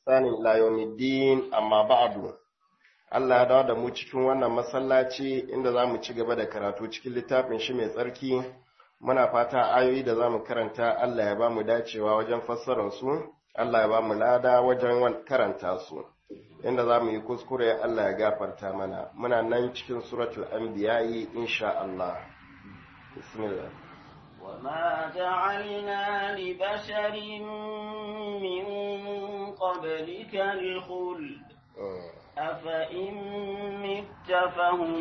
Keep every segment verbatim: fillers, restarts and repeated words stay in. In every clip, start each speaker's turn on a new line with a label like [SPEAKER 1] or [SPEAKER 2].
[SPEAKER 1] بإحسان إلى يوم الدين أما بعد Allah ya dawo da mu cikin wannan masallaci inda za mu ci gaba da karatu cikin littafin shi mai tsarki muna fata ayoyi da za mu karanta Allah ya ba mu dacewa wajen fassarar su Allah ya ba mu lada wajen karanta su inda za mu yi kuskure Allah ya gafarta mana muna nan cikin suratul anbiya'i insha Allah bismillah
[SPEAKER 2] وما جعلنا لبشر من قبلك الخلد أفإن مت فهم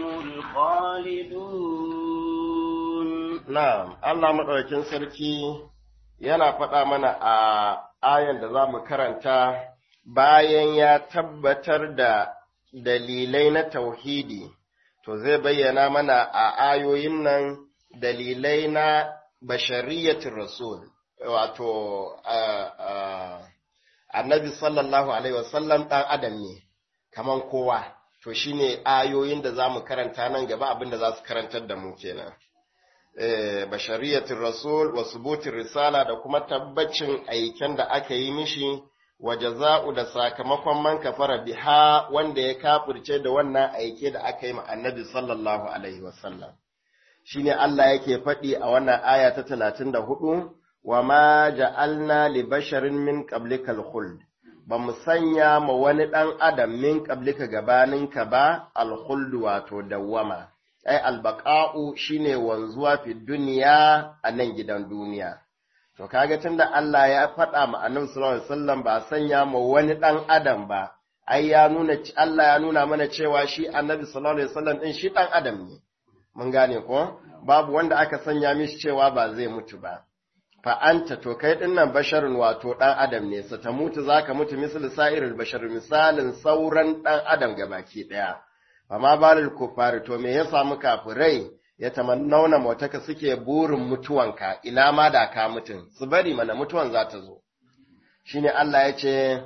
[SPEAKER 2] الخالدون
[SPEAKER 1] نعم الله مدaukakin sarki yana faɗa mana a ayan da zamu karanta bayan ya tabbatar da dalilai na tauhidi to zai bayyana mana a ayoyin nan dalilai na bashariyatin rasul wato annabi sallallahu alaihi wasallam dan adam ne kaman kowa to shine ayoyin da zamu karanta nan gaba abinda za su karantar da mu kenan eh bashariyatir rasul wa subutir risala da kuma tabbacin aiken da aka yi mishi wa jaza'u da sakamakon man kafara biha wanda ya kafirce da wannan aike da aka yi ma annabi sallallahu alaihi wasallam shine Allah yake faɗi a wannan aya ta talatin da hudu wa ma ja'alna li basharin min qablikal khuld ba mu sanya ma wani ɗan adam min qablika gabaninka ba al-khuld wato dawwama ai al-baqa'u shine wanzuwa fi duniya a nan gidan duniya to kaga tunda Allah ya faɗa ma Annabi sallallahu alaihi wasallam ba sanya ma wani ɗan adam ba ai ya nuna Allah ya nuna mana cewa shi Annabi sallallahu alaihi wasallam din shi ɗan adam ne mun gane ko babu wanda aka sanya mishi cewa ba zai mutu ba fa'anta to kai ɗin nan basharin wato ɗan adam ne, sa ta mutu za ka mutu misali sa'irin bashar misalin sauran ɗan adam gabaki ɗaya. Ba ma balil kufari to me ya samu kafirai ya tamannauna motaka suke burin mutuwanka, ina ma da ka mutun, su bari mana mutuwan za ta zo. Shi ne Allah ya ce,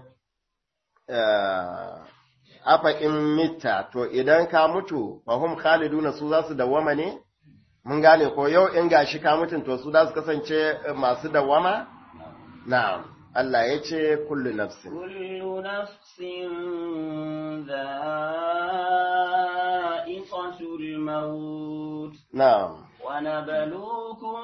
[SPEAKER 1] Afa in mita, to idan ka mutu, fahim khaliduna su za su dawwama ne? Mun gane ko yau in gashi ka mutun to su da su kasance masu dawama? Na'am. Allah ya ce kullu nafsin.
[SPEAKER 2] Kullu nafsin dha'iqatul maut.
[SPEAKER 1] Na'am.
[SPEAKER 2] Wa nabluukum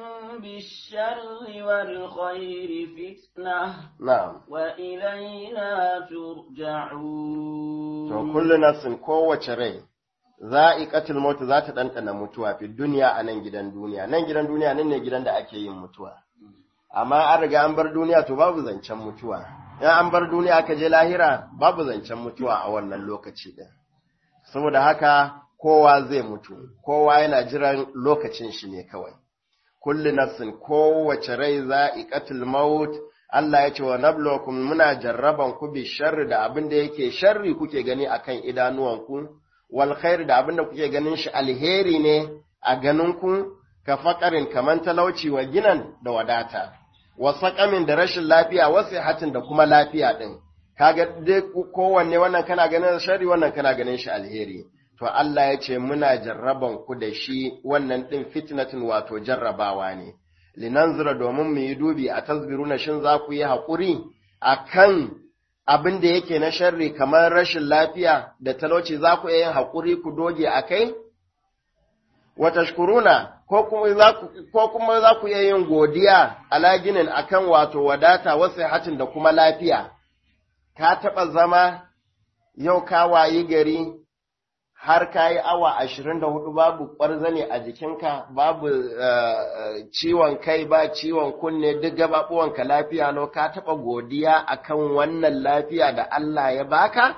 [SPEAKER 2] bish-sharri wal khayri fitnah.
[SPEAKER 1] Na'am.
[SPEAKER 2] Wa ilayna turja'un.
[SPEAKER 1] To kullu nafsin kowace rai za'iqatul maut za ta ɗanɗana mutuwa fi duniya a nan gidan duniya nan gidan duniya nan ne gidan da ake yin mutuwa amma an riga an bar duniya to babu zancen mutuwa in an bar duniya aka je lahira babu zancen mutuwa a wannan lokaci din saboda haka kowa zai mutu kowa yana jiran lokacin shi ne kawai kullu nafsin kowace rai za'iqatul maut Allah ya ce wa nabluwakum muna jarraban ku bi sharri da abin da yake sharri kuke gani akan idanuwanku wal khair da abinda kuke ganin shi alheri ne a ganinku ka fakarin kaman talauci wa ginan da wadata wa saqamin da rashin lafiya wa sihatin da kuma lafiya din kaga dai kowanne wannan kana ganin sharri wannan kana ganin shi alheri to Allah ya ce muna jarraban ku da shi wannan din fitnatin wato jarrabawa ne linanzura domin mu yi dubi a tasbiruna shin za ku yi haƙuri akan abin da yake na sharri kamar rashin lafiya da talauci za ku yin haƙuri ku doge a kai? Wata shukuruna ko kuma za ku yin godiya alaginin akan wato wadata wasu hatin da kuma lafiya, ka taɓa zama yau ka wayi gari har ka yi awa ashirin da hudu babu ƙwarzane a jikinka, babu ciwon kai ba ciwon kunne duk gabaɓuwanka lafiya lau ka taɓa godiya akan wannan lafiya da Allah ya baka?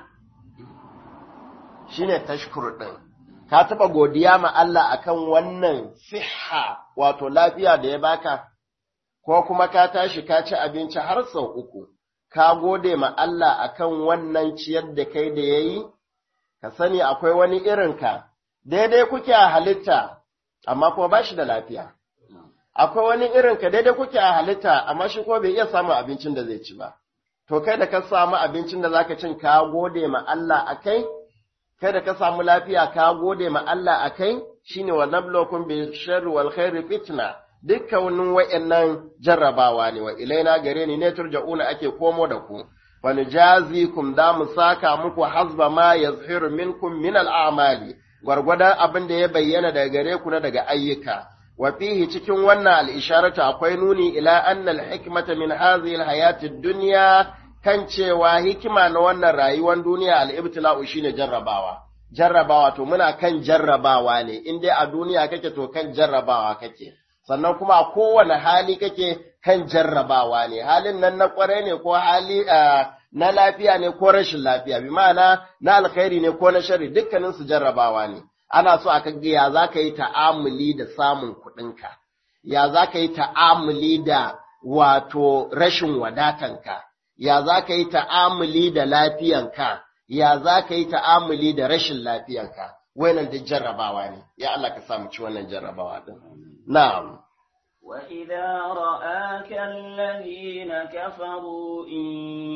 [SPEAKER 1] Shi ne tashkur ɗin. Ka taɓa godiya ma Allah akan wannan siha wato lafiya da ya baka? Ko kuma ka tashi ka ci abinci har sau uku, ka gode ma Allah akan wannan ciyar da kai da ya yi? Ka sani akwai wani irinka, daidai kuke a halitta, amma kuma ba shi da lafiya. Akwai wani irinka daidai kuke a halitta, amma shi kuma bai iya samun abincin da zai ci ba. To, kai da ka samu abincin da zaka cin ka gode ma Allah a kai, kai da ka samu lafiya ka gode ma Allah a kai, shi ne wa nablokum bi sharri wal khairi fitna, dukkanin wa'yannan jarrabawa ne, wa ilaina gare ni ne turja'una ake komo da ku. fanujazikum da mu saka muku hasba ma yazhiru minkum min al'amali gwargwadon abin da ya bayyana daga gare ku na daga ayyuka wa fihi cikin wannan al-isharatu akwai nuni ila anna al-hikmata min hadhihi al-hayati ad-dunya kan cewa hikima na wannan rayuwar duniya al-ibtila'u shine jarrabawa jarrabawa to muna kan jarrabawa ne in dai a duniya kake to kan jarrabawa kake sannan kuma a kowane hali kake kan jarrabawa ne halin nan na kwarai ne ko hali na lafiya ne ko rashin lafiya bi ma'ana na alkhairi ne ko na shari dukkanin su jarrabawa ne ana so a kage ya zaka yi ta'amuli da samun kuɗinka ya zaka yi ta'amuli da wato rashin wadatanka ya zaka yi ta'amuli da lafiyanka ya zaka yi ta'amuli da rashin lafiyanka wannan duk jarrabawa ne ya Allah ka samu ci wannan jarrabawa din na'am
[SPEAKER 2] وإذا رآك الذين كفروا إن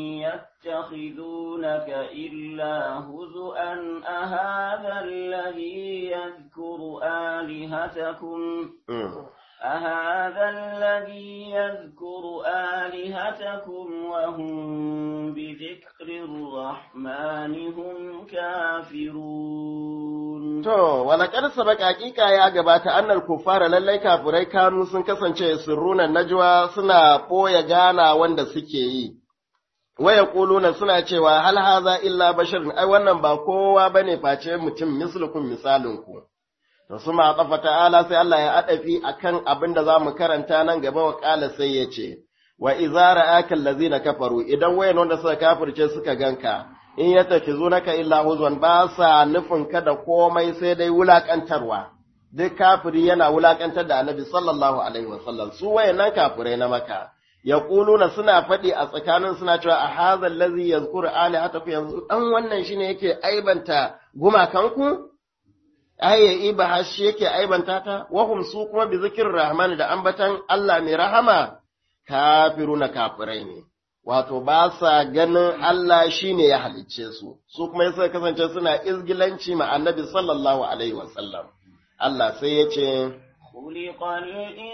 [SPEAKER 2] يتخذونك إلا هزؤا أهذا الذي يذكر آلهتكم أهذا الذي يذكر آلهتكم وهم بذكر الرحمن هم كافرون
[SPEAKER 1] To, walaƙar sabaka hakika ya gabata annal kufara lallai kafurai kanu sun kasance sirrunan najwa suna ɓoye gana wanda suke yi. Waya ƙuluna suna cewa hal haza illa basharin ai wannan ba kowa bane face mutum mislukum misalinku. To su ma ƙafa ta'ala sai Allah ya adafi akan abin da za mu karanta nan gaba wa ƙala sai ya ce, wa iza ra'aka allazina kafaru idan wayan wanda suka kafirce suka ganka in ya tafi zunaka illa huzwan ba sa nufin ka da komai sai dai wulakantarwa duk kafiri yana wulakantar da annabi sallallahu alaihi wasallam su wayannan kafirai na maka yaquluna suna faɗi a tsakanin suna cewa a hadha allazi yazkuru alihatakum yanzu dan wannan shine yake aibanta gumakanku aye iba hashi yake aibanta ta wahum su kuma bi zikrir rahman da ambatan Allah mai rahama kafiruna kafirai ne wato ba sa ganin Allah shi ne ya halicce su, su kuma yasa kasance suna izgilanci ma annabi sallallahu Alaihi wasallam. Allah sai ya ce,
[SPEAKER 2] Kuliƙal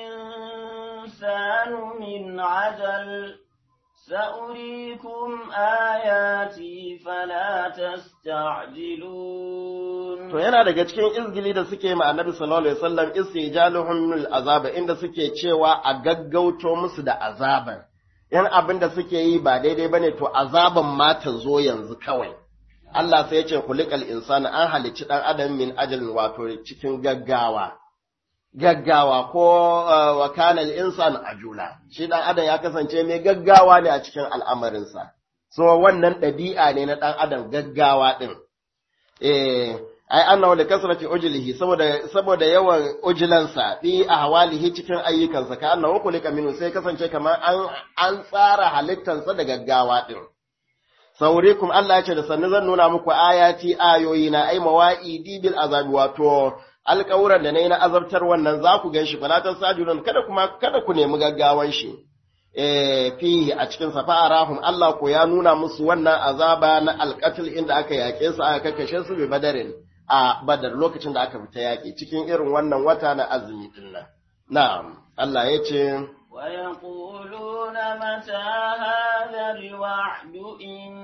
[SPEAKER 2] insanu min ajal, sa'urikum ayati fala tasta'jilun.
[SPEAKER 1] To yana daga cikin izgili da suke ma annabi sallallahu Alaihi wasallam istijaluhum min azaba inda suke cewa a gaggauto musu da azaban. ‘yan abin da suke yi ba daidai ba ne, to azaban ma ta zo yanzu kawai. Allah sai ya ce, kulikal insani an halicci ɗan adam min ajalin wato cikin gaggawa. Gaggawa ko wa kanal insan ajula. Shi ɗan adam ya kasance mai gaggawa ne a cikin al'amarinsa. So wannan ɗabi'a ne na ɗan adam gaggawa ɗin. Eh, ai annahu da kasrati ujlihi saboda saboda yawan ujilansa fi ahwalihi cikin ayyukansa ka annahu kulika minhu sai kasance kamar an an tsara halittansa da gaggawa din saurikum Allah ya ce da sannu zan nuna muku ayati ayoyi na ai mawa'idi bil azabi wato alƙawuran da nayi na azabtar wannan za ku ganshi falatan sajudun kada kuma kada ku nemi gaggawan shi eh fi a cikin safarahum Allah ko ya nuna musu wannan azaba na alqatl inda aka yake su aka kakkashe su bi badarin a badar lokacin da aka fita yaƙi cikin irin wannan wata na azumi din nan. Na'am, Allah ya ce,
[SPEAKER 2] Wa yaquluna mata hadha al-wa'du in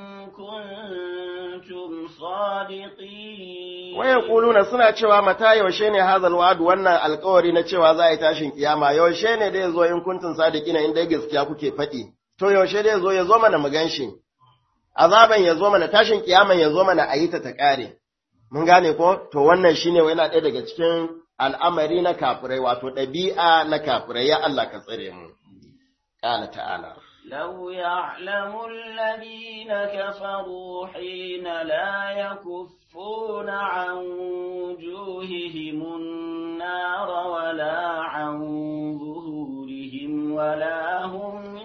[SPEAKER 2] kuntum sadiqin.
[SPEAKER 1] Wa yaquluna suna cewa mata yaushe ne hadha al-wa'du wannan alƙawari na cewa za a yi tashin kiyama yaushe ne da yazo in kuntum sadiqina inda gaskiya kuke faɗi. To yaushe da yazo yazo mana mu ganshi. Azaban yazo mana tashin kiyaman yazo mana a yi ta ta ƙare. Mun gane ko? To wannan shine yana ɗaya daga cikin al'amari na kafirai, wato ɗabi'a na kafirai, ya Allah ka tsare mu. Ƙala ta'ala.
[SPEAKER 2] لو يعلم الذين كفروا حين لا يكفون عن وجوههم النار ولا عن ظهورهم ولا هم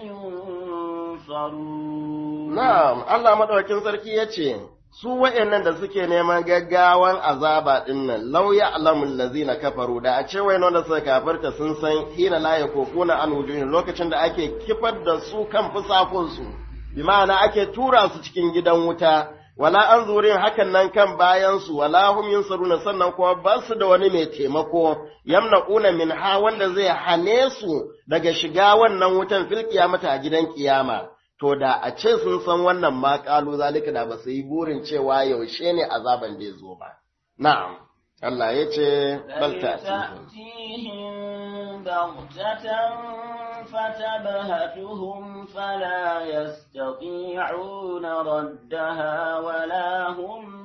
[SPEAKER 2] ينصرون.
[SPEAKER 1] نعم الله مدوكين sarki yace su wa'yannan da suke neman gaggawan azaba ɗin nan, lau ya alamun lazina kafaru da a ce wa'yannan da suka kafarta sun san hina la ya kokuna an wujuhin lokacin da ake kifar da su kan fusakunsu, bi ma'ana ake tura su cikin gidan wuta, wala an zurin hakan nan kan bayansu, wala hum yunsaruna sannan kuma ba su da wani mai taimako, yamna'una min ha wanda zai hane su daga shiga wannan wutan fil kiyamata a gidan kiyama. to da a ce sun san wannan ma ƙalu zalika da ba su yi burin cewa yaushe ne azaban da ya zo ba. Na'am, Allah ya ce, bal
[SPEAKER 2] ta'tihim baghtatan fatabhatuhum fala yastati'una raddaha wala hum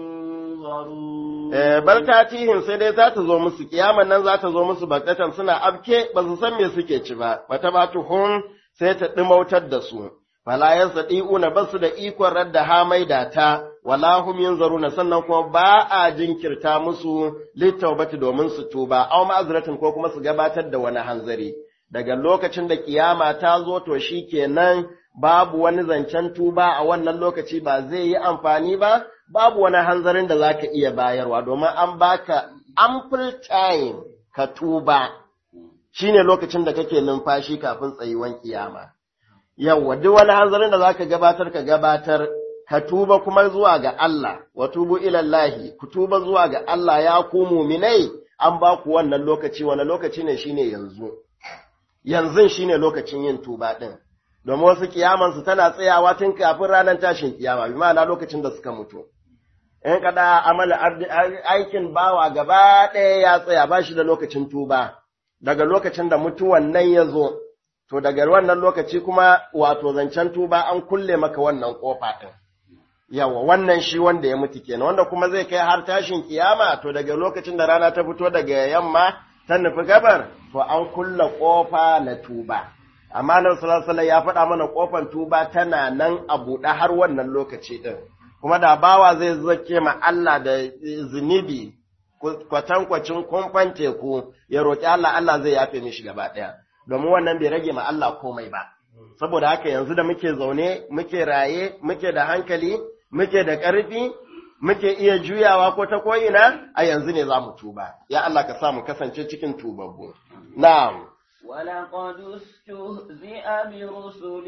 [SPEAKER 2] yunzarun.
[SPEAKER 1] Eh, bal ta'tihim sai dai za ta zo musu, kiyaman nan za ta zo musu baghtatan suna abke ba su san me suke ci ba, fatabhatuhum sai ta ɗimautar da su. Fala yastati'una basu da ikon radda ha maida ta wala hum yanzaruna sannan kuma ba a jinkirta musu litawbati domin su tuba aw ma'azratin ko kuma su gabatar da wani hanzari daga lokacin da kiyama ta zo to shikenan babu wani zancen tuba a wannan lokaci ba zai yi amfani ba babu wani hanzarin da zaka iya bayarwa domin an baka ample time ka tuba shine lokacin da kake numfashi kafin tsayuwan kiyama. Yawwa, duk wani hanzarin da za ka gabatar ka gabatar, ka tuba kuma zuwa ga Allah, wa tubu ilallahi, ku tuba zuwa ga Allah ya ku muminai, an ba ku wannan lokaci, wani lokaci ne shine yanzu. Yanzun shine lokacin yin tuba ɗin, domin wasu kiyamansu tana tsayawa tun kafin ranar tashin kiyama, bi ma'ana lokacin da suka mutu. In kada amala aikin bawa gaba ɗaya ya tsaya ba shi da lokacin tuba, daga lokacin da mutuwan nan ya zo. To daga wannan lokaci kuma wato zancen tuba an kulle maka wannan kofa ɗin. Yawa wannan shi wanda ya mutu kenan wanda kuma zai kai har tashin kiyama to daga lokacin da rana ta fito daga yamma ta nufi gabar to an kulle kofa na tuba. Amma nan sallallahu ya faɗa mana kofar tuba tana nan a buɗe har wannan lokaci ɗin. Kuma da bawa zai zake ma Allah da zunubi kwatankwacin kumfan teku ya roƙi Allah Allah zai yafe mishi gaba ɗaya. Domin wannan bai rage ma Allah komai ba, saboda haka yanzu da muke zaune, muke raye, muke da hankali, muke da ƙarfi, muke iya juyawa ko ta ko'ina, a yanzu ne za mu tuba. Ya Allah ka sa mu kasance cikin tubabbu. Na'am.
[SPEAKER 2] ولقد استهزئ برسل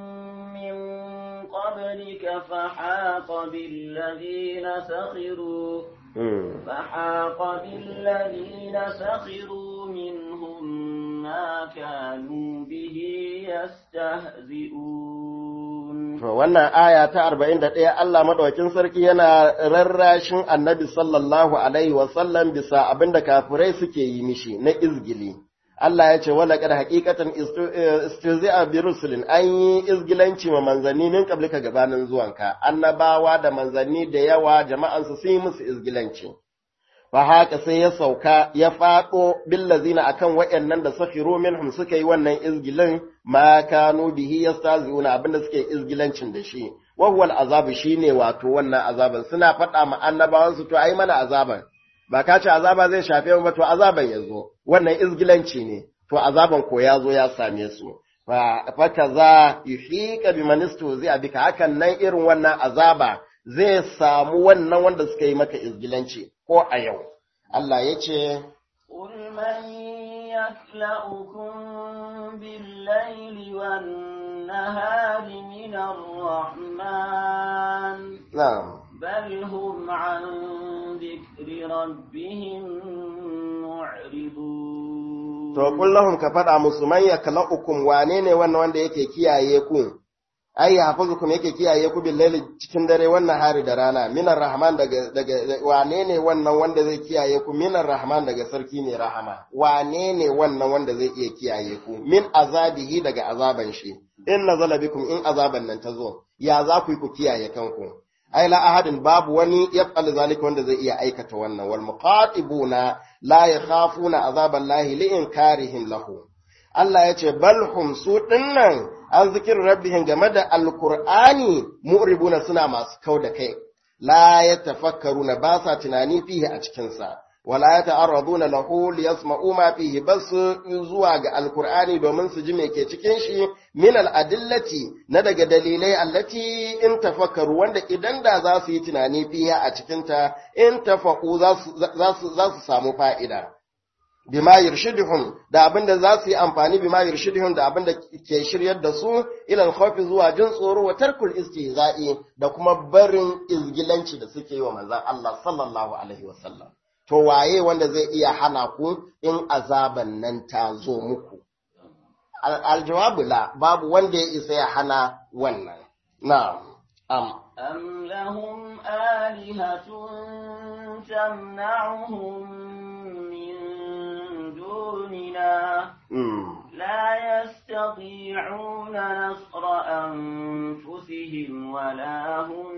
[SPEAKER 2] من قبلك فحاق بالذين سخروا فحاق بالذين سخروا منهم ما كانوا به يستهزئون.
[SPEAKER 1] wannan aya ta arba'in da ɗaya Allah madaukakin sarki yana rarrashin Annabi sallallahu alaihi wasallam bisa abinda kafirai suke yi mishi na izgili. Allah ya ce wala kad haqiqatan istizi'a bi rusulin an yi izgilanci ma manzanni min kablika gabanin zuwanka annabawa da manzanni da yawa jama'an su sun yi musu izgilanci fa haka sai ya sauka ya fado billazina akan wayannan da sakhiru minhum suka yi wannan izgilin ma kanu bihi yastazi'una abinda suke izgilancin da shi wa huwa al'azabu shine wato wannan azaban suna fada ma annabawan su to ai mana azaban ba ka ce azaba zai shafe mu ba to azaban yazo wannan izgilanci ne to azaban ko yazo ya same su fa kaza yuhika bimanistu zai abika hakan nan irin wannan azaba zai samu wannan wanda suka yi maka izgilanci ko a yau Allah ya ce
[SPEAKER 2] qul man yaklaukum bil-laili wan-nahari minar rahman
[SPEAKER 1] na'am
[SPEAKER 2] bal hum an dhikri rabbihim mu'ridun.
[SPEAKER 1] To kullahum ka faɗa musu man yaklaukum wane ne wannan wanda yake kiyaye ku ai yafazukum yake kiyaye ku bil laili cikin dare wannan hari da rana minar rahman daga daga wane ne wannan wanda zai kiyaye ku minar rahman daga sarki ne rahama wane ne wannan wanda zai iya kiyaye ku min azabihi daga azaban shi in nazala bikum in azaban nan tazo ya za ku yi ku kiyaye kanku ai la ahadin babu wani yaf'al zalika wanda zai iya aikata wannan wal muqatibuna la yakhafuna azaballahi li inkarihim lahu Allah ya ce bal hum su dinnan an zikirin rabbihin game da alkur'ani mu'ribuna suna masu kau da kai la yatafakkaruna ba sa tunani fihi a cikin sa wala yata'arraduna lahu liyasma'u ma fihi bas zuwa ga alkur'ani domin su ji me ke cikin shi min al'adillati na daga dalilai allati in tafakkaru wanda idan da za su yi tunani fihi a cikin ta in tafaku za su za su samu fa'ida bima yirshiduhum da abinda za su yi amfani bima yirshiduhum da abinda ke shiryar da su ilal khawfi zuwa jin tsoro wa tarkul istihza'i da kuma barin izgilanci da suke yi wa manzon Allah sallallahu alaihi wasallam to waye wanda zai iya hana ku in azaban nan ta zo muku aljawabu la babu wanda ya isa ya hana wannan na'am am
[SPEAKER 2] أم لهم آلهة تمنعهم من دوننا
[SPEAKER 1] mm.
[SPEAKER 2] لا يستطيعون نصر أنفسهم ولا هم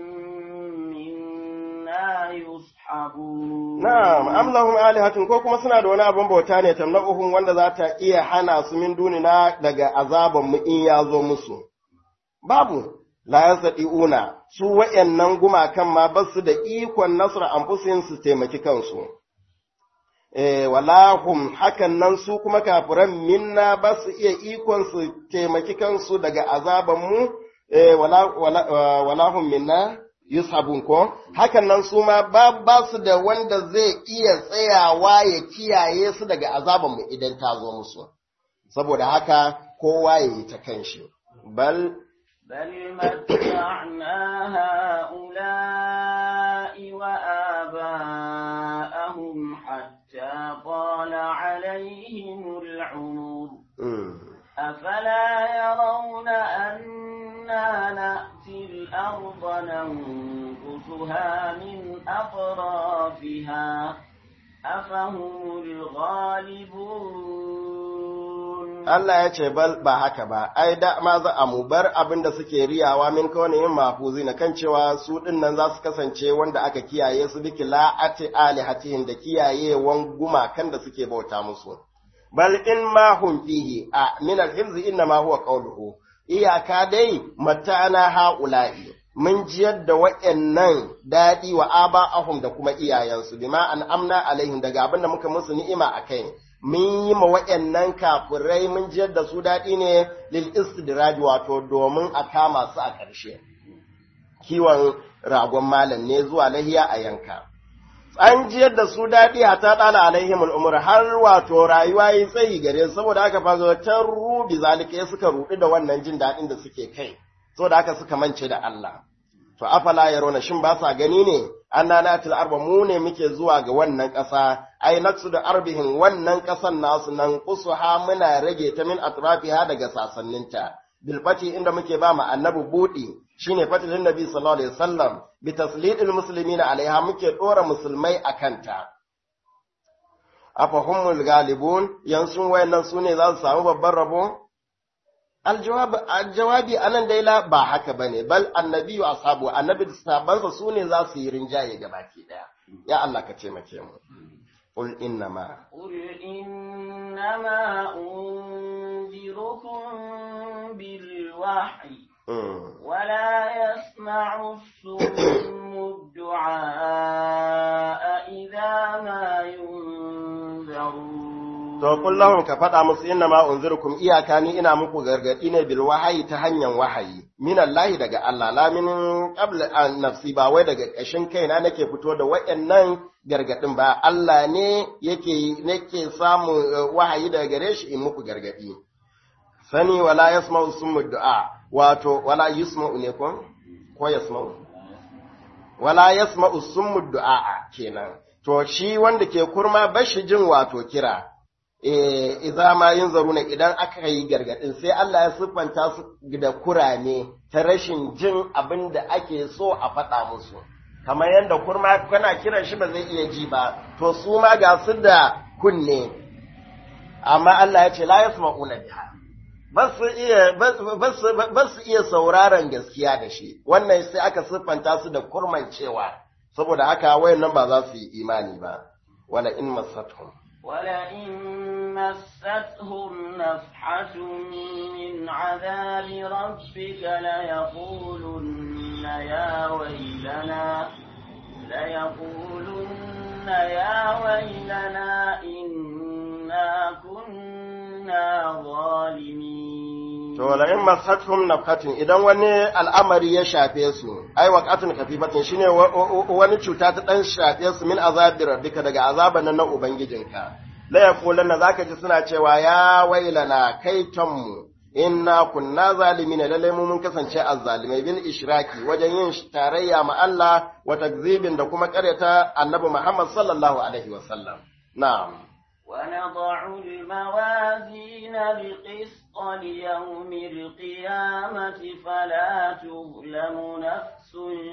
[SPEAKER 2] منا يصحبون
[SPEAKER 1] Na'am, am lahum alihatun ko kuma suna da wani abin bauta ne tamna'uhum wanda za ta iya hana su min dunina daga azaban mu in ya zo musu. Babu, la yasadiuna su wayannan gumakan ma ba su da ikon nasra anfusin su taimaki kansu. Eh walahum hakan nan su kuma kafiran minna ba su iya ikon su taimaki kansu daga azaban mu eh wala wala walahum minna yushabun ko hakan nan su ma ba, ba su da wanda zai iya tsayawa ya kiyaye su daga azaban mu idan ta zo musu saboda haka kowa ya yi ta kanshi bal
[SPEAKER 2] بل متعنا هؤلاء وآباءهم حتى طال عليهم العمر أفلا يرون أنا نأتي الأرض ننقصها من أطرافها أفهم الغالبون
[SPEAKER 1] Allah ya ce bal ba haka ba ai da ma za a mu bar abin da suke riyawa min kawai yin mafuzi na kan cewa su din nan za su kasance wanda aka kiyaye su biki la'ati alihatihim da kiyayewan gumakan da suke bauta musu bal in ma hum fihi a min al-hifz inna ma huwa qawluhu iyaka dai mata'ana haula'i mun jiyar da wa'annan dadi wa aba'ahum da kuma iyayensu bima an amna alaihim daga abin da muka musu ni'ima akai mun yi ma wa'annan kafirai mun jiyar da su dadi ne lil istidraj wato domin a kama su a ƙarshe kiwon ragon malam ne zuwa lahiya a yanka an jiyar da su daɗi a ta ɗala alaihim al'umur har wato rayuwa yi tsayi gare saboda aka fazo ta rubi zalika suka ruɗu da wannan jin daɗin da suke kai saboda aka suka mance da Allah to afala yarona shin ba sa gani ne anna natil arba mu ne muke zuwa ga wannan ƙasa ai naksu da arbihin wannan ƙasan nasu nan kusuha muna rage ta min atrafiha daga sasanninta bilfati inda muke ba mu annabi budi shine fatilin nabi sallallahu alaihi wasallam bi taslidil muslimina alaiha muke dora musulmai akanta afahumul galibun yansun wayannan sune za su samu babban rabo aljawab aljawabi anan dai la ba haka bane bal annabi wa ashabu annabi da sahabbansa sune za su yi rinjaye gabaki daya ya Allah ka taimake mu qul innama
[SPEAKER 2] قل إنما أنذركم بالوحي ولا يسمع الصم الدعاء إذا ما ينذرون
[SPEAKER 1] to kullahum ka faɗa musu inna ma unzirukum iyaka ni ina muku gargadi ne bil wahayi ta hanyar wahayi minallahi daga Allah la min qabla an nafsi ba wai daga kashin kaina nake fito da wayannan gargadin ba Allah ne yake nake samu wahayi daga gare shi in muku gargadi sani wala yasma'u summu du'a wato wala yasma'u ne ko ko yasma'u wala yasma'u summu du'a kenan to shi wanda ke kurma bashi jin wato kira eh idza ma yunzaruna idan aka yi gargadin sai Allah ya siffanta su da kurame ta rashin jin abin da ake so a faɗa musu kamar yadda kurma kana kiran shi ba zai iya ji ba to su ma ga su da kunne amma Allah ya ce la yasma'una biha ba su iya ba su iya sauraron gaskiya da shi wannan sai aka siffanta su da kurman cewa saboda haka wayannan ba za su yi imani ba wala in masathum
[SPEAKER 2] ولئن مستهم نفحة من عذاب ربك ليقولن يا ويلنا ليقولن يا ويلنا إنا كنا ظالمين
[SPEAKER 1] to la in masathum nafhatun idan wani al'amari ya shafe su ai waqatun kafifatin shine wani cuta ta dan shafe su min azabi rabbika daga azaban nan na ubangijinka la yaqulanna zaka ji suna cewa ya wailana kaitanmu inna kunna zalimin lalle mu mun kasance azzalimai bil ishraki wajen yin tarayya ma Allah wa takzibin da kuma karyata annabi Muhammad sallallahu alaihi wasallam na'am
[SPEAKER 2] ونضع الموازين القسط ليوم القيامة فلا تظلم نفس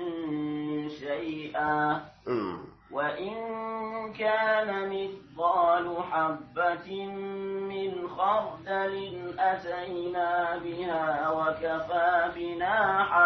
[SPEAKER 2] شيئا وإن كان مثقال حبة من خردل أتينا بها وكفى بنا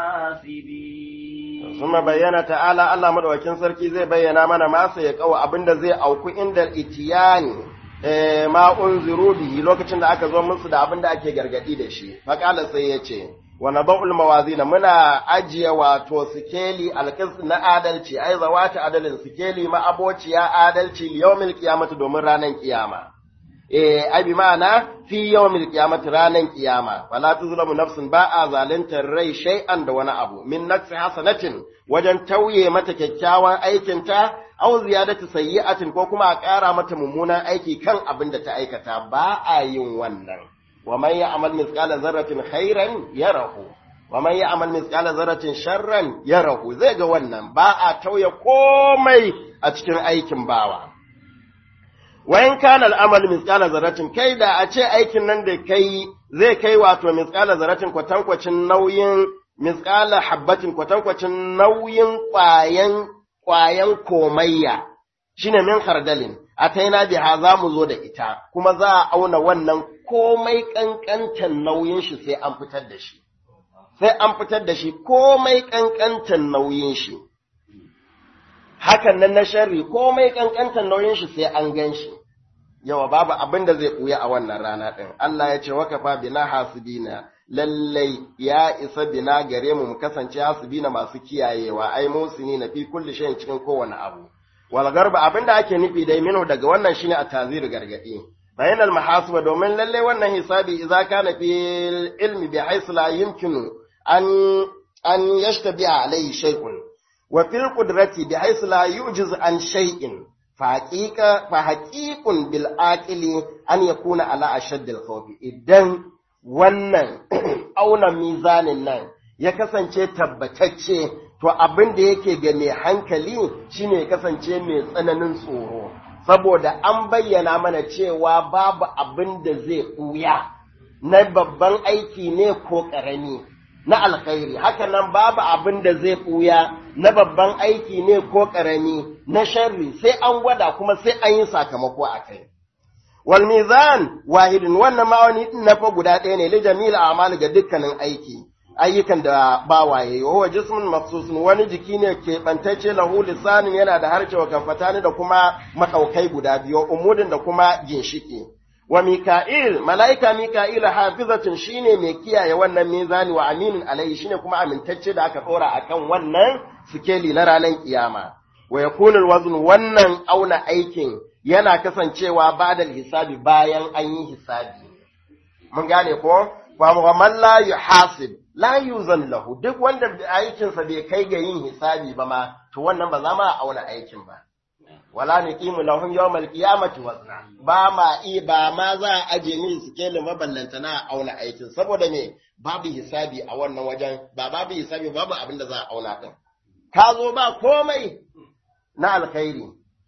[SPEAKER 2] حاسبين.
[SPEAKER 1] ثم بيّن تعالى الله مدوكين سركي زي بيّنا mana ma sai ya kawo abinda zai auku inda itiyani eh ma unziru bihi lokacin da aka zo musu da abinda ake gargadi da shi faqala sai yace wa nabul mawazina muna ajiye wato sikeli alqis na adalci ai zawata adalin sikeli ma abociya adalci yawmil qiyamati domin ranan kiyama eh ai bi ma'ana fi yawmil qiyamati ranan kiyama wala tuzlamu nafsun ba a zalintar rai shay'an da wani abu min nafsi hasanatin wajen tauye mata kyakkyawan aikin ta aw ziyadatu sayyi'atin ko kuma a ƙara mata mummunan aiki kan abin da ta aikata ba a yin wannan wa man ya'mal mithqala dharratin khairan yarahu wa man ya'mal mithqala dharratin sharran yarahu zai ga wannan ba a tauye komai a cikin aikin bawa wayan kana al'amal mithqala dharratin kai da a ce aikin nan da kai zai kai wato mithqala dharratin kwatankwacin nauyin mithqala habbatin kwatankwacin nauyin ƙwayan ƙwayan komayya shine min khardalin ataina biha za mu zo da ita kuma za a auna wannan komai kankantan nauyin shi sai an fitar da shi sai an fitar da shi komai kankantan nauyin shi hakan nan na sharri komai kankantan nauyin shi sai an gan shi yawa babu abin da zai buya a wannan rana din Allah ya ce wakafa bina hasibina lallai ya isa bina gare mu mu kasance hasibina masu kiyayewa ai musini na fi kulli shay'in cikin kowane abu wal garba abinda ake nufi dai mino daga wannan shine a tazir gargadi bainal mahasiba domin lallai wannan hisabi idza kana fi ilmi bi haythu la yumkinu an an yashtabi alayhi shay'un wa fil qudrati bi haythu la yujiz an shay'in faƙiƙa fa haƙiƙun bil aqili an yakuna ala ashaddil khawfi idan wannan auna mizanin nan ya kasance tabbatacce to abin da yake ga mai hankali shine ya kasance mai tsananin tsoro saboda an bayyana mana cewa babu abin da zai ɓuya na babban aiki ne ko ƙarami na alkhairi haka nan babu abin da zai ɓuya na babban aiki ne ko ƙarami na sharri sai an gwada kuma sai an yi sakamako a kai. Wal mizan wahidin wannan ma'auni na fa guda ɗaya ne li jamil a'mal ga dukkanin aiki ayyukan da bawaye wa jismun mafsusun wani jiki ne ke bantacce lahu lisanin yana da harshe wa kafatani da kuma makaukai guda biyu umudin da kuma ginshiki. Wa Mika'il, mala'ika Mika'il hafizatun shi ne mai kiyaye wannan mizani wa aminin alaihi shi ne kuma amintacce da aka ɗora a kan wannan sikeli na ranar kiyama. Wa ya kunin wazin wannan auna aikin yana kasancewa ba da hisabi bayan an yi hisabi. Mun gane ko? Wa muhamman la yu hasib, la yu zan lahu, duk wanda aikinsa bai kai ga yin hisabi ba ma, to wannan ba za ma auna aikin ba. wala nuqimu lahum yawmal qiyamati wazna ba ma i ba ma za a aje ni sikelin maballanta na auna aikin saboda me babu hisabi a wannan wajen ba babu hisabi babu abin da za a auna din ka zo ba komai na alkhairi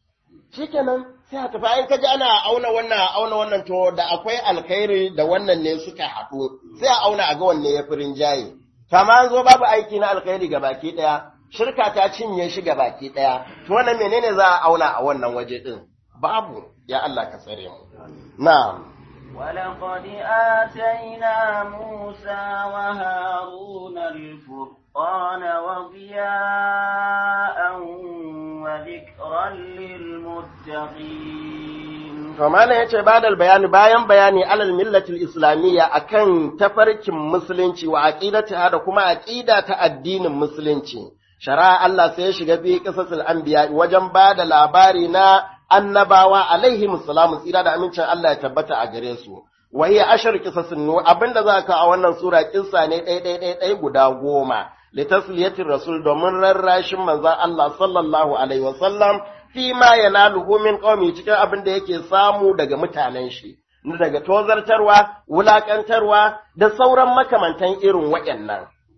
[SPEAKER 1] shikenan sai a tafi in kaji ana auna wannan auna wannan to da akwai alkhairi da wannan ne suka haɗu sai a auna a ga wanne ya furin jayi kama zo babu aiki na alkhairi ga baki daya shirka ta cinye shi ga baki daya to wannan menene za a auna a wannan waje din babu ya Allah ka tsare mu na'am
[SPEAKER 2] ولقد آتينا موسى وهارون الفرقان وضياء وذكرا للمتقين
[SPEAKER 1] to malam yace badal bayani bayan bayani alal millatil islamiyya akan tafarkin musulunci wa aqidatiha da kuma aqida ta addinin musulunci shari'a Allah sai ya shiga fi qisasul anbiya wajen bada labari na annabawa alaihi musalamu tsira da amincin Allah ya tabbata a gare su wa hiya ashar qisasun nu abinda za ka a wannan sura kissa ne ɗai ɗai ɗai ɗai guda goma li tasliyatir rasul domin rarrashin manzon Allah sallallahu alaihi wasallam fi ma yanaluhu min qaumi cikin abinda yake samu daga mutanen shi daga tozartarwa wulakantarwa da sauran makamantan irin waɗannan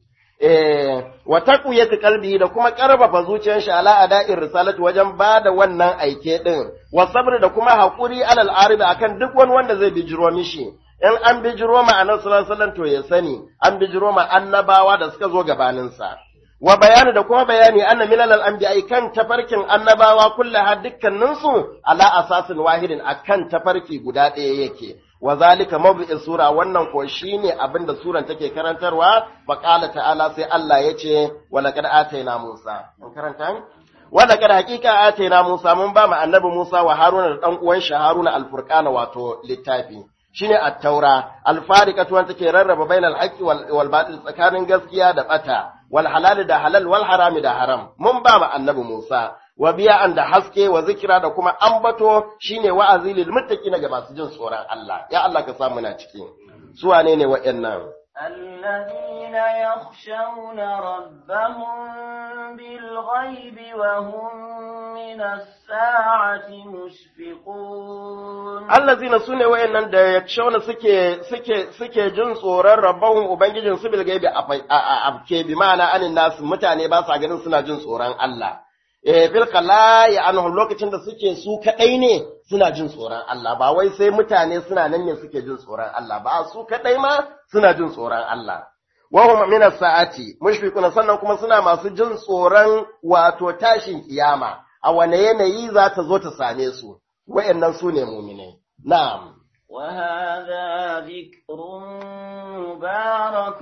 [SPEAKER 1] eh wa taqwiyati qalbi da kuma karfafa zuciyar shi ala ada'ir risalati wajen bada wannan aike din wa sabr da kuma hakuri alal arid akan duk wani wanda zai bijiro mishi in an bijiro ma annabi sallallahu alaihi wasallam to ya sani an bijiro ma annabawa da suka zo gabanin sa wa bayani da kuma bayani anna milal anbiya kan tafarkin annabawa kullaha dukkanin su ala asasin wahidin akan tafarki guda ɗaya yake wa zalika mawdu'is sura wannan ko shine abinda suran take karantarwa fa qala ta'ala sai Allah yace wa laqad atayna Musa an karanta wa laqad haqiqa atayna Musa mun ba mu annabi Musa wa Haruna da dan uwan shi Haruna al-Furqana wato littafi shine at-taura al-fariqatu wanda take rarraba bainal haqqi wal batil tsakanin gaskiya da bata wal halal da halal wal harami da haram mun ba mu annabi Musa wa biya'an da haske wa zikira da kuma ambato shine wa'azi lil muttaqina ga masu jin tsoron Allah ya Allah ka samu na ciki su wane ne waɗannan
[SPEAKER 2] الذين يخشون ربهم بالغيب وهم من الساعة مشفقون
[SPEAKER 1] الذين سنة وإنن da yakshawna suke suke suke jin tsoron rabbahum ubangijin su bil gaibi abke bi ma'ana anin nasu mutane ba sa ganin suna jin tsoron Allah eh fil qala'i anhum lokacin da suke su kadai ne suna jin tsoron Allah ba wai sai mutane suna nan ne suke jin tsoron Allah ba su kadai ma suna jin tsoron Allah wa hum min as-sa'ati mushfiquna sannan kuma suna masu jin tsoron wato tashin kiyama a wane yanayi za ta zo ta same su wayannan su ne mu'minai na'am
[SPEAKER 2] وهذا ذكر مبارك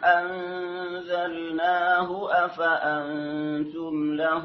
[SPEAKER 2] أنزلناه أفأنتم له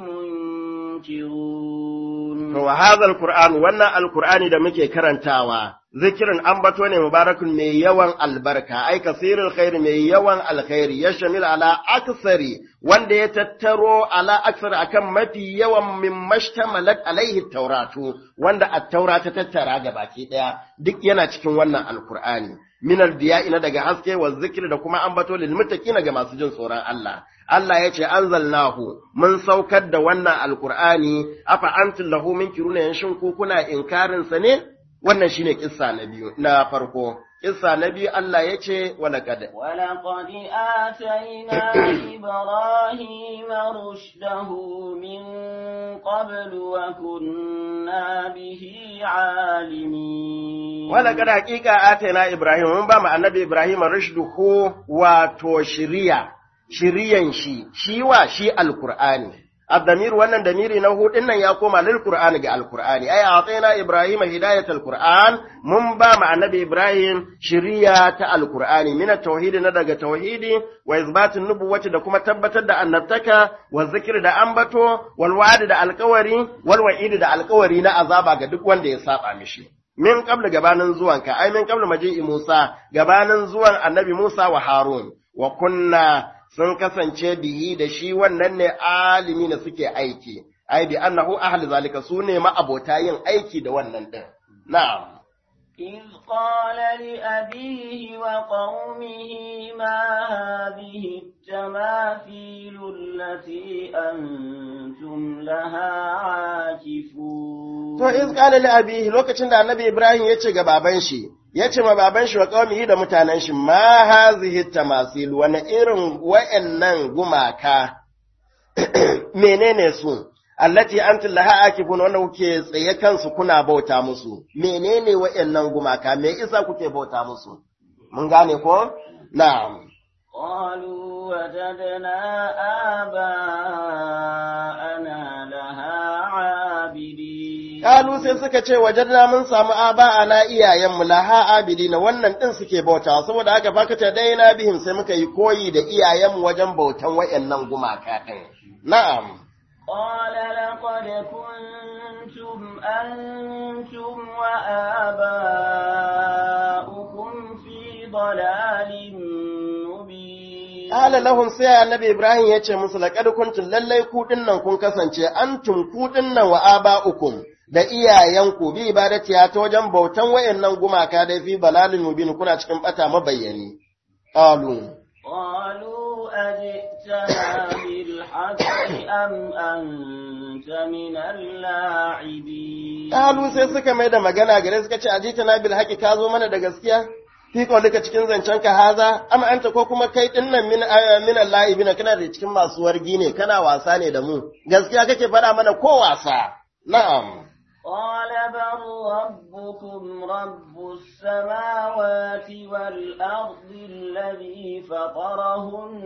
[SPEAKER 2] منكرون
[SPEAKER 1] وهذا القرآن وانا القرآن da muke karantawa zikirin ambato ne mubarakun mai yawan albarka ai kasirul khair mai yawan alkhairi ya shamil ala aksari wanda ya tattaro ala aksar akan mafi yawan min mashtamalat alaihi tauratu wanda at-taura ta tattara ga baki daya duk yana cikin wannan alqur'ani min al-diya'i na daga haske wa zikri da kuma ambato lil muttaqina ga masu jin tsoron Allah Allah ya ce anzalnahu mun saukar da wannan alqur'ani afa antum lahu minkiruna yanshin ku kuna inkarin sa ne wannan shine kissa na biyu na farko kissa na biyu Allah yace walaqad
[SPEAKER 2] walaqad atayna ibrahima rushdahu min qablu wa kunna bihi alimin
[SPEAKER 1] walaqad haqiqa atayna ibrahim mun ba mu annabi ibrahim rushduhu wato shiriya shiriyan shi shi wa shi alqur'ani الضمير wannan damiri na hudin nan ya koma lil qur'ani ga alqur'ani ay atayna ibrahima hidayatal qur'an mun ba ma annabi ibrahim shiriya ta alqur'ani min at-tauhid na daga tauhidi wa izbatun nubuwati da kuma tabbatar da annabtaka wa zikri da ambato wal wa'd da alqawari wal wa'id da alqawari na azaba ga duk wanda ya saba mishi min qabla gabanin zuwanka ai min qabla maji'i musa gabanin zuwan annabi musa wa harun wa kunna sun kasance biyi da shi wannan ne alimi da suke aiki, ai, bi annahu ahli zalika su ne ma'abota yin aiki da wannan ɗin. Na'am.
[SPEAKER 2] إذ قال لأبيه وقومه ما هذه التماثيل التي أنتم لها عاكفون
[SPEAKER 1] To, iz qala li abihi lokacin da annabi Ibrahim ya ce ga baban shi, ya ce ma baban shi wa qaumihi da mutanen shi ma hazihi tamasil wani irin wa'annan gumaka menene su allati antum laha akifun wanda kuke tsaye kansu kuna bauta musu menene wa'annan gumaka me isa kuke bauta musu mun gane ko na'am
[SPEAKER 2] qalu wajadna aba'ana laha abidin
[SPEAKER 1] kalu sai suka ce wajadna mun samu aba'ana iyayenmu laha abidin wannan din suke bauta saboda haka fakata daina bihim sai muka yi koyi da iyayenmu wajen bautan wa'annan gumaka din na'am
[SPEAKER 2] قال لقد كنتم أنتم وآباؤكم في ضلال مبين
[SPEAKER 1] قال لهم سيا النبي إبراهيم يتشي musu laqad kuntum lallai ku dinnan kun kasance antum ku dinnan wa aba'ukum da iyayenku bi ibadati ta wajen bautan wayannan gumaka da fi balalin mubin kuna cikin bata mabayyani qalu
[SPEAKER 2] qalu ajitana bil haqqi am anta min al-la'ibin
[SPEAKER 1] qalu sai suka mai da magana gare suka ce ajitana bil haqqi ka zo mana da gaskiya fi qawlika cikin zancen ka haza am anta ko kuma kai din nan min min Allah ibina kana da cikin masu wargi ne kana wasa ne da mu gaskiya kake faɗa mana ko wasa na'am
[SPEAKER 2] قال بل ربكم رب السماوات والأرض الذي فطرهن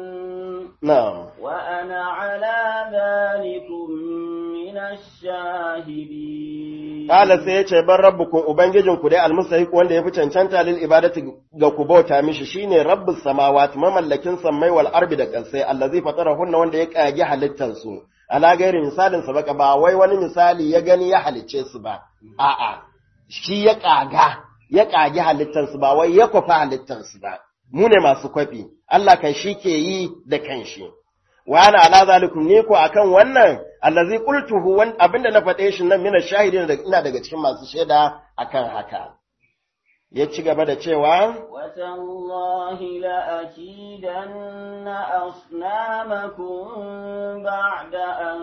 [SPEAKER 1] نعم
[SPEAKER 2] وأنا على ذلكم من الشاهدين
[SPEAKER 1] قال سيئة بل ربكم أبنججنكم دي المستحق وان دي فتنشانتا للإبادة غكبوتا مشي شيني رب السماوات مملكين سمي والأرض دكالسي الذي فطرهن وان دي يكاجي حلتنسو ala gairi misalin sa baka ba wai wani misali ya gani ya halicce su ba a'a shi ya kaga ya kage halittar su ba wai ya kwafa halittar su ba mu ne masu kwafi Allah kan shi ke yi da kanshi wa ana ala zalikum ne ko akan wannan allazi qultuhu wan abinda na faɗe shi nan mina shahidin da ina daga cikin masu shaida akan haka ya ci gaba da cewa
[SPEAKER 2] watallahi la akidanna asnamakum ba'da an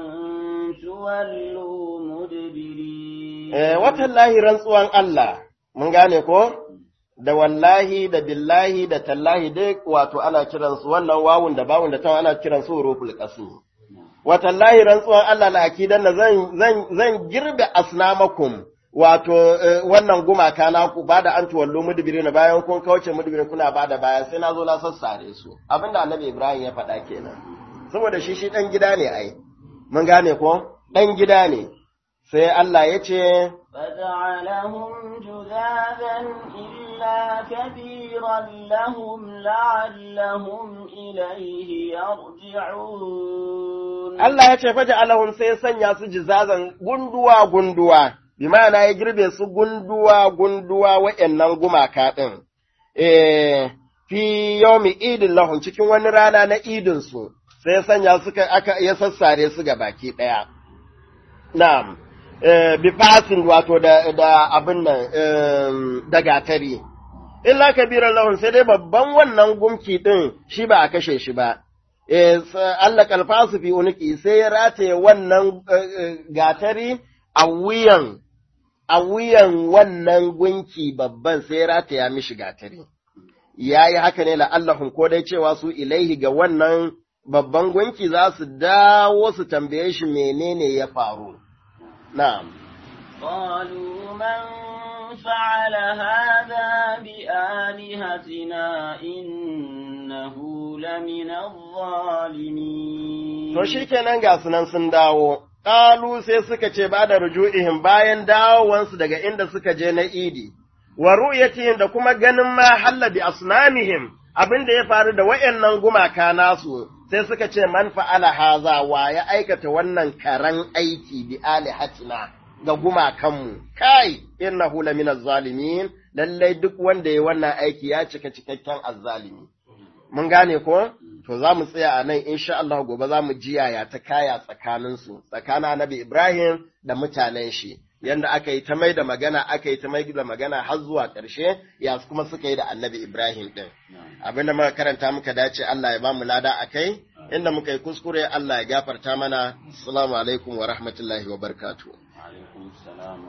[SPEAKER 2] tuwallu mudbirin
[SPEAKER 1] eh watallahi rantsuwan Allah mun gane ko da wallahi da billahi da tallahi dai wato ana kiransu wannan wawun da bawun da tawa ana kiransu huruful qasm watallahi rantsuwan Allah la akidanna zan zan zan girbe asnamakum wato wannan gumaka naku ba da an tuwallo mudbirin bayan kun kauce mudbirin kuna ba da baya sai na zo na sassare su abinda annabi Ibrahim ya faɗa kenan saboda shi shi dan gida ne ai mun gane ko dan gida ne sai Allah ya ce
[SPEAKER 2] فجعلهم جذاذا إلا كبيرا لهم لعلهم إليه يرجعون
[SPEAKER 1] Allah ya ce faja'alahum sai sanya su jizazan gunduwa gunduwa bi ma'ana ya girbe su gunduwa gunduwa wa'annan gumaka din eh fi yawmi idin lahum cikin wani rana na idin su sai sanya suka aka ya sassare su ga baki daya na'am eh bi fasin wato da da abin nan da gatari illa kabiran lahum sai dai babban wannan gumki din shi ba a kashe shi ba eh Allah kalfasu fi uniki sai ya rataye wannan gatari a wuyan a wuyan wannan gunki babban sai rataya mishi gatari yayi haka ne la'allahum ko dai cewa su ilaihi ga wannan babban gunki za su dawo su tambaye shi menene ya faru na'am
[SPEAKER 2] qalu man fa'ala hadha bi alihatina innahu lamina adh-dhalimin
[SPEAKER 1] to shikenan ga sunan sun dawo Ƙalu sai suka ce ba da ruju'ihim bayan dawowansu daga inda suka je na idi, wa ru'yatihim da kuma ganin ma halla bi asnamihim abin da ya faru da wayannan gumaka nasu, sai suka ce man fa'ala haza wa ya aikata wannan karan aiki bi alihatina ga gumakanmu, kai innahu laminaz zalimin, lallai duk wanda ya wannan aiki ya cika cikakken azzalimi. Mun gane ko? To za mu tsaya a nan, insha Allah gobe za mu ji yaya ta kaya tsakaninsu, tsakanin Annabi Ibrahim da mutanen shi, yanda aka yi ta mai da magana, aka yi ta mai da magana har zuwa ƙarshe, ya kuma suka yi da Annabi Ibrahim ɗin. Abin da muka karanta muka dace Allah ya ba mu lada a kai, inda muka yi kuskure Allah ya gafarta mana. Assalamu alaikum wa rahmatullahi wa barakatuh.